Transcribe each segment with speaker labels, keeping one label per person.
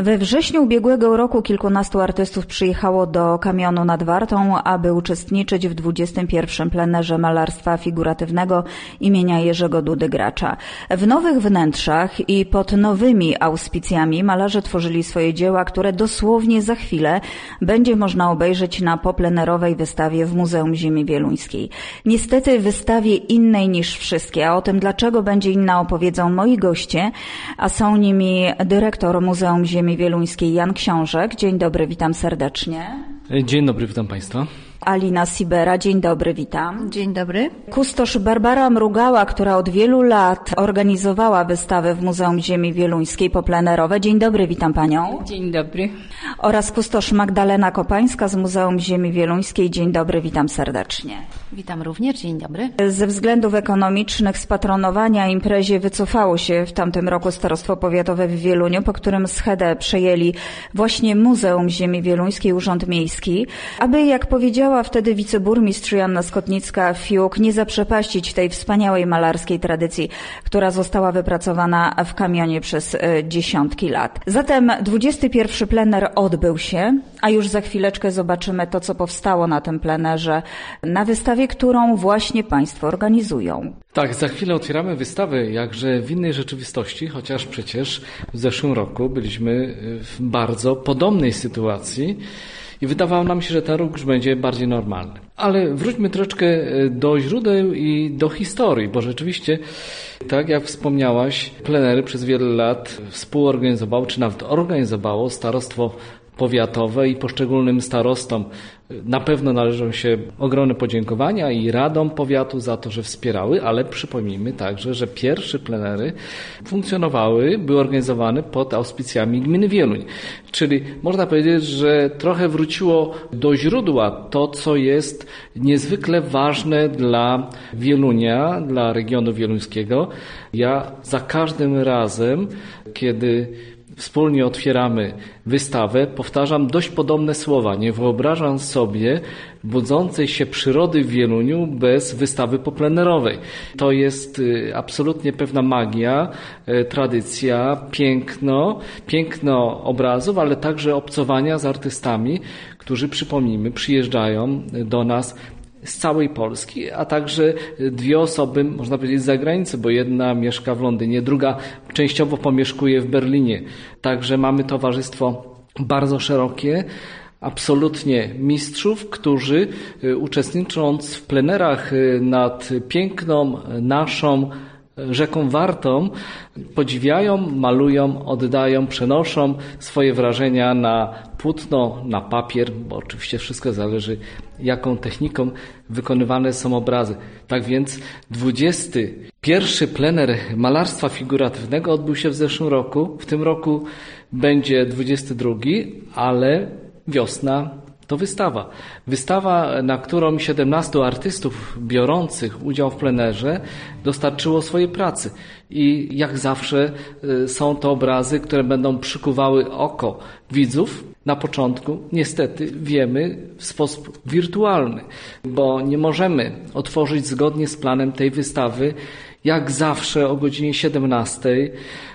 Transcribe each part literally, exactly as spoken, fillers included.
Speaker 1: We wrześniu ubiegłego roku kilkunastu artystów przyjechało do Kamionu nad Wartą, aby uczestniczyć w dwudziestym pierwszym plenerze malarstwa figuratywnego imienia Jerzego Dudy Gracza. W nowych wnętrzach i pod nowymi auspicjami malarze tworzyli swoje dzieła, które dosłownie za chwilę będzie można obejrzeć na poplenerowej wystawie w Muzeum Ziemi Wieluńskiej. Niestety wystawie innej niż wszystkie, a o tym dlaczego będzie inna opowiedzą moi goście, a są nimi dyrektor Muzeum Ziemi Wieluńskiej Jan Książek. Dzień dobry, witam serdecznie.
Speaker 2: Dzień dobry, witam Państwa.
Speaker 1: Alina Sibera, dzień dobry, witam.
Speaker 3: Dzień dobry.
Speaker 1: Kustosz Barbara Mrugała, która od wielu lat organizowała wystawę w Muzeum Ziemi Wieluńskiej poplenerowe. Dzień dobry, witam Panią.
Speaker 3: Dzień dobry.
Speaker 1: Oraz kustosz Magdalena Kopańska z Muzeum Ziemi Wieluńskiej. Dzień dobry, witam serdecznie.
Speaker 3: Witam również, dzień dobry.
Speaker 1: Ze względów ekonomicznych z patronowania imprezie wycofało się w tamtym roku Starostwo Powiatowe w Wieluniu, po którym schedę przejęli właśnie Muzeum Ziemi Wieluńskiej, Urząd Miejski, aby, jak powiedziała wtedy wiceburmistrz Joanna Skotnicka-Fiuk, nie zaprzepaścić tej wspaniałej malarskiej tradycji, która została wypracowana w Kamionie przez dziesiątki lat. Zatem dwudziesty pierwszy plener odbył się, a już za chwileczkę zobaczymy to, co powstało na tym plenerze, na wystawie, którą właśnie Państwo organizują.
Speaker 2: Tak, za chwilę otwieramy wystawę jakże w innej rzeczywistości, chociaż przecież w zeszłym roku byliśmy w bardzo podobnej sytuacji i wydawało nam się, że ten rok już będzie bardziej normalny. Ale wróćmy troszeczkę do źródeł i do historii, bo rzeczywiście, tak jak wspomniałaś, plenery przez wiele lat współorganizowało, czy nawet organizowało Starostwo Powiatowe i poszczególnym starostom. Na pewno należą się ogromne podziękowania i radom powiatu za to, że wspierały, ale przypomnijmy także, że pierwsze plenery funkcjonowały, były organizowane pod auspicjami gminy Wieluń. Czyli można powiedzieć, że trochę wróciło do źródła to, co jest niezwykle ważne dla Wielunia, dla regionu wieluńskiego. Ja za każdym razem, kiedy wspólnie otwieramy wystawę, powtarzam dość podobne słowa. Nie wyobrażam sobie budzącej się przyrody w Wieluniu bez wystawy poplenerowej. To jest absolutnie pewna magia, tradycja, piękno, piękno obrazów, ale także obcowania z artystami, którzy, przypomnijmy, przyjeżdżają do nas z całej Polski, a także dwie osoby, można powiedzieć, z zagranicy, bo jedna mieszka w Londynie, druga częściowo pomieszkuje w Berlinie. Także mamy towarzystwo bardzo szerokie, absolutnie mistrzów, którzy uczestnicząc w plenerach nad piękną naszą rzeką Wartą podziwiają, malują, oddają, przenoszą swoje wrażenia na płótno, na papier, bo oczywiście wszystko zależy, jaką techniką wykonywane są obrazy. Tak więc dwudziesty pierwszy plener malarstwa figuratywnego odbył się w zeszłym roku. W tym roku będzie dwudziesty drugi, ale wiosna to wystawa. Wystawa, na którą siedemnastu artystów biorących udział w plenerze dostarczyło swoje pracy. I jak zawsze są to obrazy, które będą przykuwały oko widzów. Na początku, niestety, wiemy w sposób wirtualny, bo nie możemy otworzyć zgodnie z planem tej wystawy. Jak zawsze o godzinie siedemnastej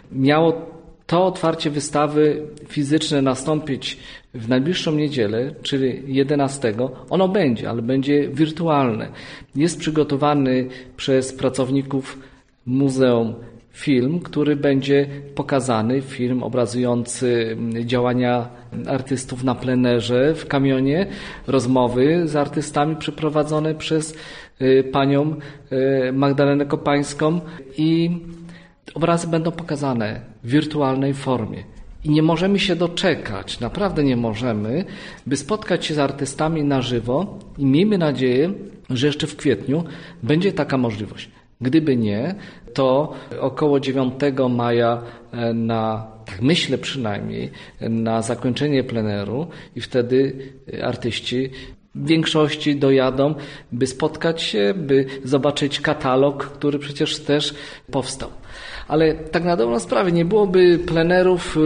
Speaker 2: miało to otwarcie wystawy fizyczne nastąpić w najbliższą niedzielę, czyli jedenastego. Ono będzie, ale będzie wirtualne. Jest przygotowany przez pracowników Muzeum film, który będzie pokazany, film obrazujący działania artystów na plenerze w Kamionie, rozmowy z artystami przeprowadzone przez panią Magdalenę Kopańską i obrazy będą pokazane w wirtualnej formie. I nie możemy się doczekać, naprawdę nie możemy, by spotkać się z artystami na żywo i miejmy nadzieję, że jeszcze w kwietniu będzie taka możliwość. Gdyby nie, to około dziewiątego maja na, tak myślę przynajmniej, na zakończenie pleneru i wtedy artyści w większości dojadą, by spotkać się, by zobaczyć katalog, który przecież też powstał. Ale tak na dobrą sprawę nie byłoby plenerów,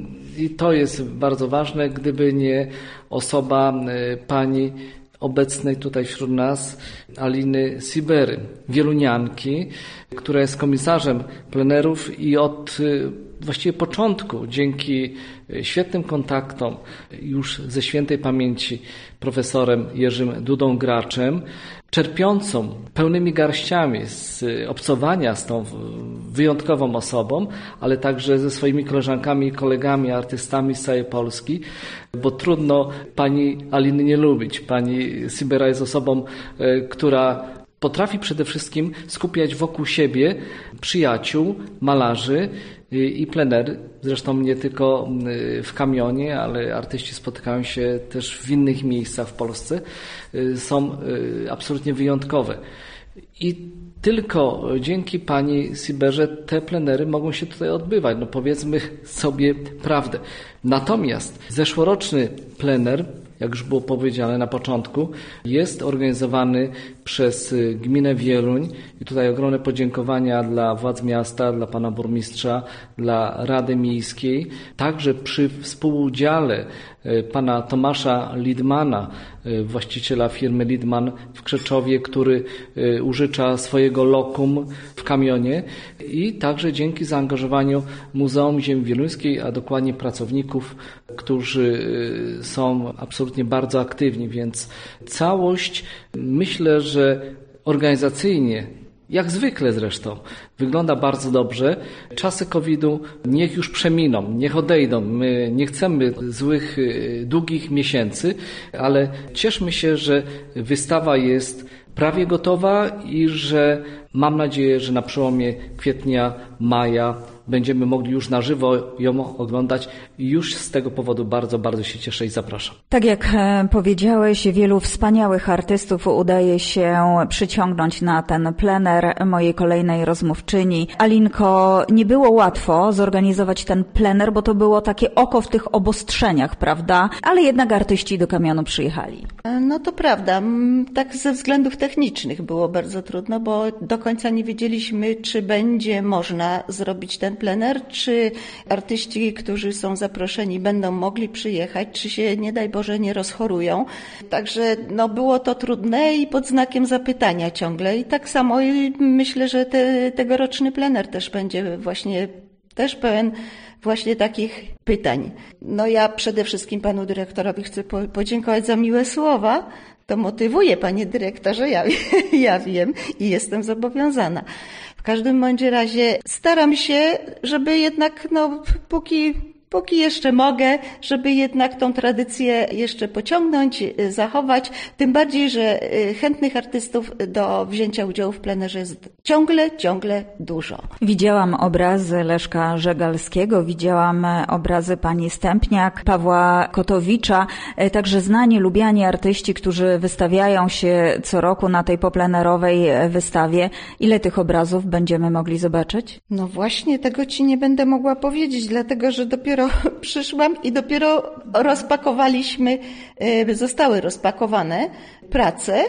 Speaker 2: i to jest bardzo ważne, gdyby nie osoba pani obecnej tutaj wśród nas Aliny Sibery, wielunianki, która jest komisarzem plenerów i od właściwie początku, dzięki świetnym kontaktom już ze świętej pamięci profesorem Jerzym Dudą Graczem, czerpiącą pełnymi garściami z obcowania z tą wyjątkową osobą, ale także ze swoimi koleżankami i kolegami, artystami z całej Polski, bo trudno pani Aliny nie lubić. Pani Sibera jest osobą, która potrafi przede wszystkim skupiać wokół siebie przyjaciół, malarzy i plenery. Zresztą nie tylko w Kamionie, ale artyści spotykają się też w innych miejscach w Polsce. Są absolutnie wyjątkowe. I tylko dzięki pani Siberze te plenery mogą się tutaj odbywać. No powiedzmy sobie prawdę. Natomiast zeszłoroczny plener, jak już było powiedziane na początku, jest organizowany przez gminę Wieluń i tutaj ogromne podziękowania dla władz miasta, dla pana burmistrza, dla Rady Miejskiej, także przy współudziale pana Tomasza Lidmana, właściciela firmy Lidman w Krzeczowie, który użycza swojego lokum w Kamionie, i także dzięki zaangażowaniu Muzeum Ziemi Wieluńskiej, a dokładnie pracowników, którzy są absolutnie bardzo aktywni, więc całość, myślę, że organizacyjnie, jak zwykle zresztą, wygląda bardzo dobrze. Czasy kowida niech już przeminą, niech odejdą. My nie chcemy złych, długich miesięcy, ale cieszmy się, że wystawa jest prawie gotowa i że mam nadzieję, że na przełomie kwietnia, maja będziemy mogli już na żywo ją oglądać i już z tego powodu bardzo, bardzo się cieszę i zapraszam.
Speaker 1: Tak jak powiedziałeś, wielu wspaniałych artystów udaje się przyciągnąć na ten plener mojej kolejnej rozmówczyni. Alinko, nie było łatwo zorganizować ten plener, bo to było takie oko w tych obostrzeniach, prawda? Ale jednak artyści do Kamionu przyjechali.
Speaker 4: No to prawda. Tak ze względów technicznych było bardzo trudno, bo do końca nie wiedzieliśmy, czy będzie można zrobić ten plener, czy artyści, którzy są zaproszeni, będą mogli przyjechać, czy się, nie daj Boże, nie rozchorują. Także no, było to trudne i pod znakiem zapytania ciągle. I tak samo i myślę, że te, tegoroczny plener też będzie właśnie też pełen właśnie takich pytań. No ja przede wszystkim panu dyrektorowi chcę po, podziękować za miłe słowa. To motywuje, panie dyrektorze, ja, ja wiem i jestem zobowiązana. W każdym bądź razie staram się, żeby jednak, no, póki, póki jeszcze mogę, żeby jednak tą tradycję jeszcze pociągnąć, zachować. Tym bardziej, że chętnych artystów do wzięcia udziału w plenerze jest ciągle, ciągle dużo.
Speaker 1: Widziałam obrazy Leszka Żegalskiego, widziałam obrazy pani Stępniak, Pawła Kotowicza, także znani, lubiani artyści, którzy wystawiają się co roku na tej poplenerowej wystawie. Ile tych obrazów będziemy mogli zobaczyć?
Speaker 4: No właśnie, tego ci nie będę mogła powiedzieć, dlatego że dopiero przyszłam i dopiero rozpakowaliśmy, zostały rozpakowane prace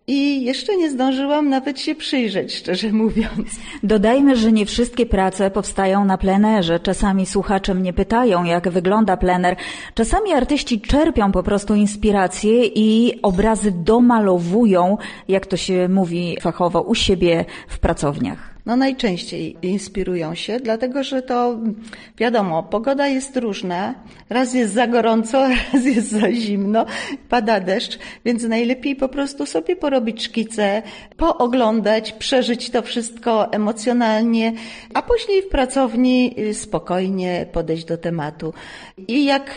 Speaker 4: i jeszcze nie zdążyłam nawet się przyjrzeć, szczerze mówiąc.
Speaker 1: Dodajmy, że nie wszystkie prace powstają na plenerze. Czasami słuchacze mnie pytają, jak wygląda plener. Czasami artyści czerpią po prostu inspiracje i obrazy domalowują, jak to się mówi fachowo, u siebie w pracowniach.
Speaker 4: No najczęściej inspirują się, dlatego że to wiadomo, pogoda jest różna, raz jest za gorąco, raz jest za zimno, pada deszcz, więc najlepiej po prostu sobie porobić szkice, pooglądać, przeżyć to wszystko emocjonalnie, a później w pracowni spokojnie podejść do tematu. I jak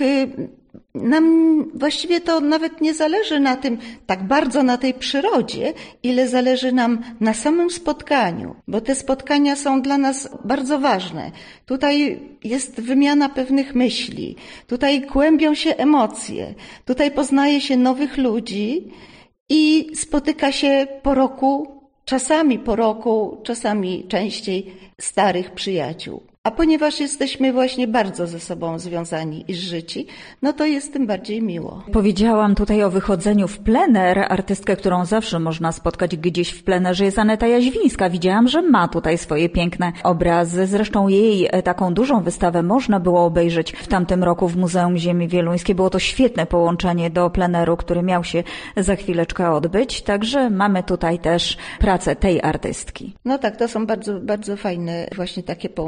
Speaker 4: nam właściwie to nawet nie zależy na tym, tak bardzo na tej przyrodzie, ile zależy nam na samym spotkaniu, bo te spotkania są dla nas bardzo ważne. Tutaj jest wymiana pewnych myśli, tutaj kłębią się emocje, tutaj poznaje się nowych ludzi i spotyka się po roku, czasami po roku, czasami częściej starych przyjaciół. A ponieważ jesteśmy właśnie bardzo ze sobą związani i zżyci, no to jest tym bardziej miło.
Speaker 1: Powiedziałam tutaj o wychodzeniu w plener. Artystkę, którą zawsze można spotkać gdzieś w plenerze, jest Aneta Jaźwińska. Widziałam, że ma tutaj swoje piękne obrazy. Zresztą jej taką dużą wystawę można było obejrzeć w tamtym roku w Muzeum Ziemi Wieluńskiej. Było to świetne połączenie do pleneru, który miał się za chwileczkę odbyć. Także mamy tutaj też pracę tej artystki.
Speaker 4: No tak, to są bardzo, bardzo fajne właśnie takie połączenia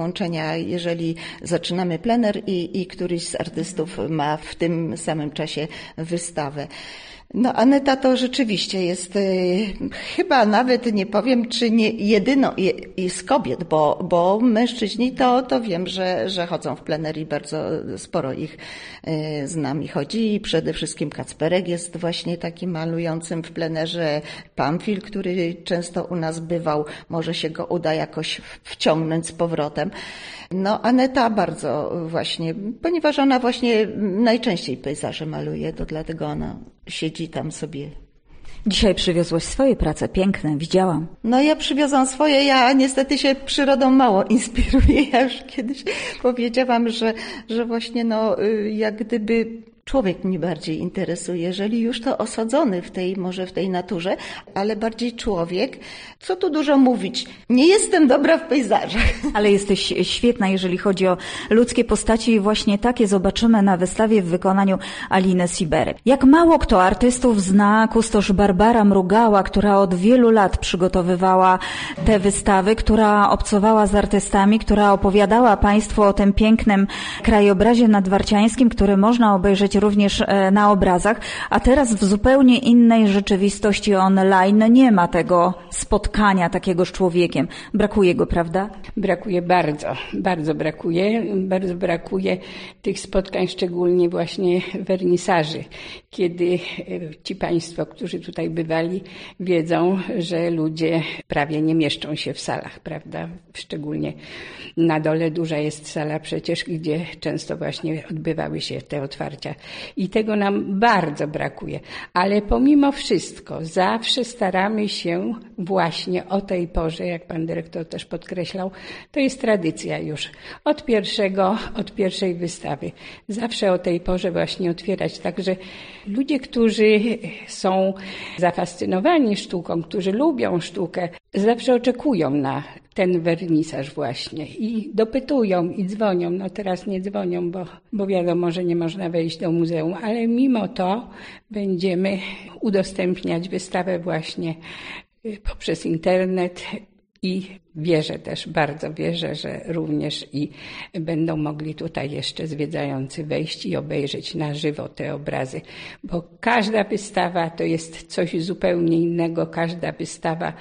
Speaker 4: a jeżeli zaczynamy plener i, i któryś z artystów ma w tym samym czasie wystawę. No Aneta to rzeczywiście jest y, chyba nawet nie powiem, czy nie jedyną je, z kobiet, bo, bo mężczyźni to, to wiem, że, że chodzą w plener i bardzo sporo ich y, z nami chodzi i przede wszystkim Kacperek jest właśnie takim malującym w plenerze, Pamfil, który często u nas bywał, może się go uda jakoś wciągnąć z powrotem. No Aneta bardzo właśnie, ponieważ ona właśnie najczęściej pejzaże maluje, to dlatego ona siedzi tam sobie.
Speaker 1: Dzisiaj przywiozłaś swoje prace, piękne, widziałam.
Speaker 4: No ja przywiozłam swoje, ja niestety się przyrodą mało inspiruję. Ja już kiedyś powiedziałam, że, że właśnie no jak gdyby człowiek mnie bardziej interesuje, jeżeli już to osadzony w tej, może w tej naturze, ale bardziej człowiek. Co tu dużo mówić? Nie jestem dobra w pejzażach.
Speaker 1: Ale jesteś świetna, jeżeli chodzi o ludzkie postaci i właśnie takie zobaczymy na wystawie w wykonaniu Aliny Sibery. Jak mało kto artystów zna kustosz Barbara Mrugała, która od wielu lat przygotowywała te wystawy, która obcowała z artystami, która opowiadała Państwu o tym pięknym krajobrazie nadwarciańskim, który można obejrzeć również na obrazach, a teraz w zupełnie innej rzeczywistości online nie ma tego spotkania takiego z człowiekiem. Brakuje go, prawda?
Speaker 5: Brakuje bardzo, bardzo brakuje. Bardzo brakuje tych spotkań, szczególnie właśnie wernisaży, kiedy ci Państwo, którzy tutaj bywali, wiedzą, że ludzie prawie nie mieszczą się w salach, prawda? Szczególnie na dole duża jest sala przecież, gdzie często właśnie odbywały się te otwarcia. I tego nam bardzo brakuje. Ale pomimo wszystko zawsze staramy się właśnie o tej porze, jak pan dyrektor też podkreślał, to jest tradycja już. Od pierwszego, od pierwszej wystawy. Zawsze o tej porze właśnie otwierać. Także ludzie, którzy są zafascynowani sztuką, którzy lubią sztukę, zawsze oczekują na ten wernisaż właśnie i dopytują i dzwonią. No teraz nie dzwonią, bo, bo wiadomo, że nie można wejść do muzeum, ale mimo to będziemy udostępniać wystawę właśnie poprzez internet i wierzę też, bardzo wierzę, że również i będą mogli tutaj jeszcze zwiedzający wejść i obejrzeć na żywo te obrazy, bo każda wystawa to jest coś zupełnie innego, każda wystawa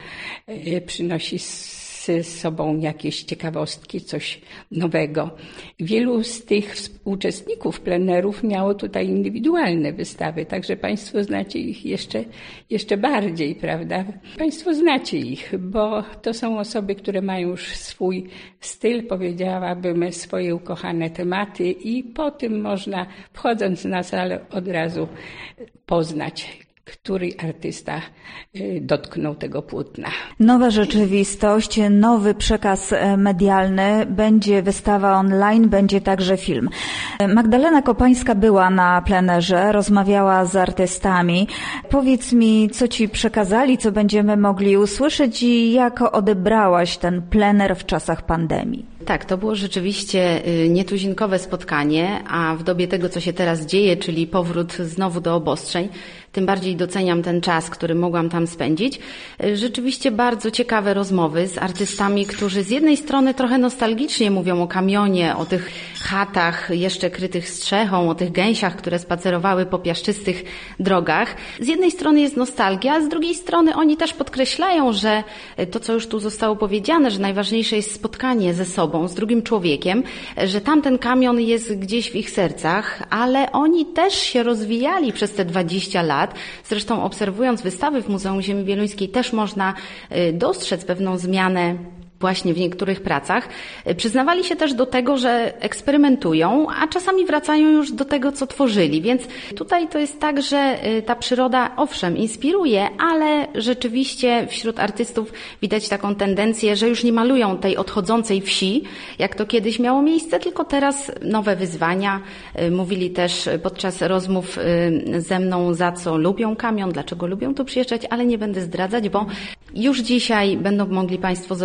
Speaker 5: przynosi z sobą jakieś ciekawostki, coś nowego. Wielu z tych uczestników plenerów miało tutaj indywidualne wystawy, także Państwo znacie ich jeszcze, jeszcze bardziej, prawda? Państwo znacie ich, bo to są osoby, które mają już swój styl, powiedziałabym, swoje ukochane tematy i po tym można, wchodząc na salę, od razu poznać, który artysta dotknął tego płótna.
Speaker 1: Nowa rzeczywistość, nowy przekaz medialny, będzie wystawa online, będzie także film. Magdalena Kopańska była na plenerze, rozmawiała z artystami. Powiedz mi, co ci przekazali, co będziemy mogli usłyszeć i jak odebrałaś ten plener w czasach pandemii?
Speaker 3: Tak, to było rzeczywiście nietuzinkowe spotkanie, a w dobie tego, co się teraz dzieje, czyli powrót znowu do obostrzeń, tym bardziej doceniam ten czas, który mogłam tam spędzić. Rzeczywiście bardzo ciekawe rozmowy z artystami, którzy z jednej strony trochę nostalgicznie mówią o kamionie, o tych chatach jeszcze krytych strzechą, o tych gęsiach, które spacerowały po piaszczystych drogach. Z jednej strony jest nostalgia, a z drugiej strony oni też podkreślają, że to, co już tu zostało powiedziane, że najważniejsze jest spotkanie ze sobą, z drugim człowiekiem, że tamten kamion jest gdzieś w ich sercach, ale oni też się rozwijali przez te dwadzieścia lat. Zresztą obserwując wystawy w Muzeum Ziemi Wieluńskiej też można dostrzec pewną zmianę właśnie w niektórych pracach. Przyznawali się też do tego, że eksperymentują, a czasami wracają już do tego, co tworzyli. Więc tutaj to jest tak, że ta przyroda owszem inspiruje, ale rzeczywiście wśród artystów widać taką tendencję, że już nie malują tej odchodzącej wsi, jak to kiedyś miało miejsce, tylko teraz nowe wyzwania. Mówili też podczas rozmów ze mną, za co lubią kamion, dlaczego lubią tu przyjeżdżać, ale nie będę zdradzać, bo już dzisiaj będą mogli Państwo zobaczyć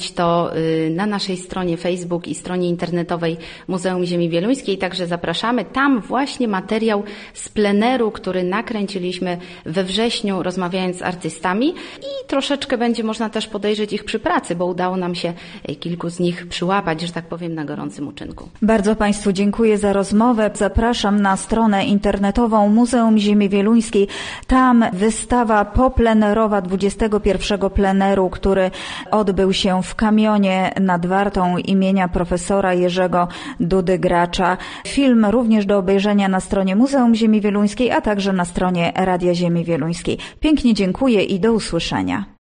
Speaker 3: zobaczyć to na naszej stronie Facebook i stronie internetowej Muzeum Ziemi Wieluńskiej, także zapraszamy. Tam właśnie materiał z pleneru, który nakręciliśmy we wrześniu, rozmawiając z artystami i troszeczkę będzie można też podejrzeć ich przy pracy, bo udało nam się kilku z nich przyłapać, że tak powiem, na gorącym uczynku.
Speaker 1: Bardzo Państwu dziękuję za rozmowę. Zapraszam na stronę internetową Muzeum Ziemi Wieluńskiej. Tam wystawa poplenerowa dwudziestego pierwszego pleneru, który odbył się w Kamionie nad Wartą imienia profesora Jerzego Dudy Gracza. Film również do obejrzenia na stronie Muzeum Ziemi Wieluńskiej, a także na stronie Radia Ziemi Wieluńskiej. Pięknie dziękuję i do usłyszenia.